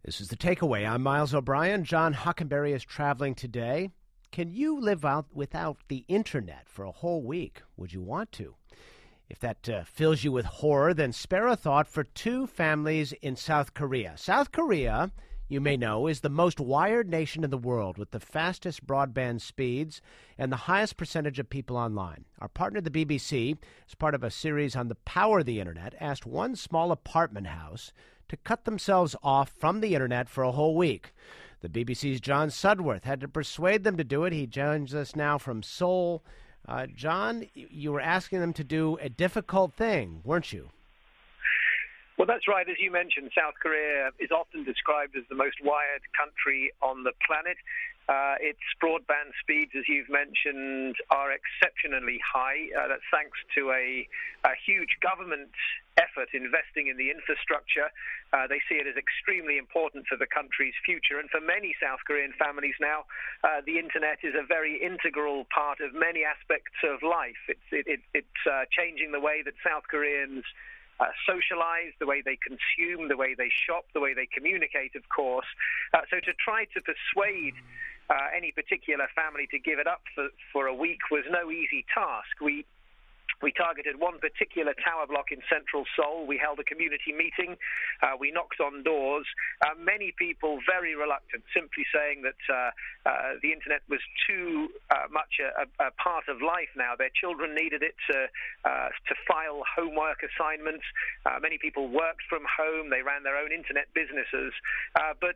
This is The Takeaway. I'm Miles O'Brien. John Hockenberry is traveling today. Can you live without the internet for a whole week? Would you want to? If that fills you with horror, then spare a thought for two families in South Korea. South Korea, you may know, is the most wired nation in the world with the fastest broadband speeds and the highest percentage of people online. Our partner, the BBC, as part of a series on the power of the internet, asked one small apartment house to cut themselves off from the internet for a whole week. The BBC's John Sudworth had to persuade them to do it. He joins us now from Seoul. John, you were asking them to do a difficult thing, weren't you? Well, that's right. As you mentioned, South Korea is often described as the most wired country on the planet. Its broadband speeds, as you've mentioned, are exceptionally high. That's thanks to a huge government effort investing in the infrastructure. They see it as extremely important for the country's future. And for many South Korean families now, the internet is a very integral part of many aspects of life. It's changing the way that South Koreans socialize, the way they consume, the way they shop, the way they communicate, of course. So to try to persuade any particular family to give it up for a week was no easy task. We targeted one particular tower block in central Seoul. We held a community meeting. We knocked on doors. Many people very reluctant, simply saying that the internet was too much a part of life now. Their children needed it to file homework assignments. Many people worked from home. They ran their own internet businesses. But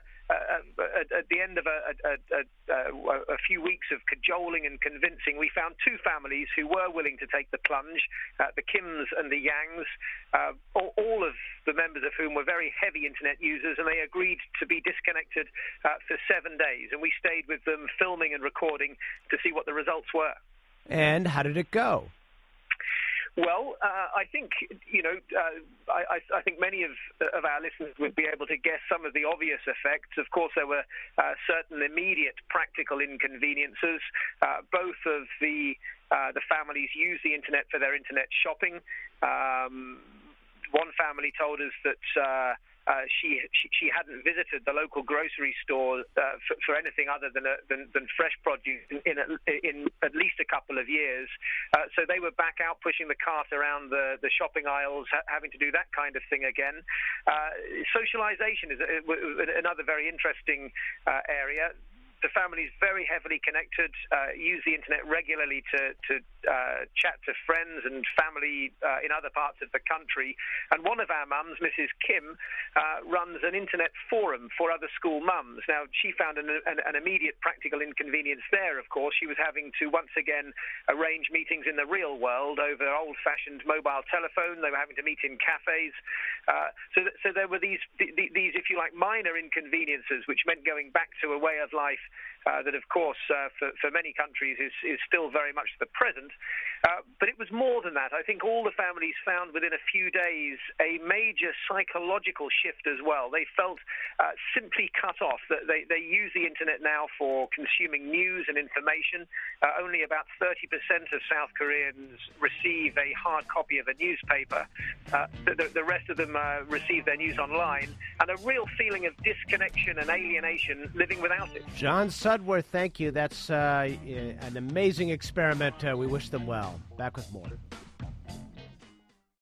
at the end of a few weeks of cajoling and convincing, we found two families who were willing to take the plunge, the Kims and the Yangs, all of the members of whom were very heavy internet users, and they agreed to be disconnected for 7 days. And we stayed with them, filming and recording, to see what the results were. And how did it go? Well, I think, I think many of our listeners would be able to guess some of the obvious effects. Of course, there were certain immediate practical inconveniences. Both of the families use the internet for their internet shopping. One family told us that she hadn't visited the local grocery store for anything other than fresh produce in at least a couple of years. So they were back out pushing the cart around the shopping aisles, having to do that kind of thing again. Socialization is another very interesting area. The family is very heavily connected, use the internet regularly to chat to friends and family in other parts of the country. And one of our mums, Mrs. Kim, runs an internet forum for other school mums. Now, she found an immediate practical inconvenience there, of course. She was having to once again arrange meetings in the real world over old-fashioned mobile telephone. They were having to meet in cafes. So there were these, if you like, minor inconveniences, which meant going back to a way of life that, of course, for many countries is still very much the present. But it was more than that. I think all the families found within a few days a major psychological shift as well. They felt simply cut off. That they use the internet now for consuming news and information. Only about 30% of South Koreans receive a hard copy of a newspaper. The rest of them receive their news online. And a real feeling of disconnection and alienation living without it. John Sudworth, thank you. That's an amazing experiment. We wish them well. Back with more.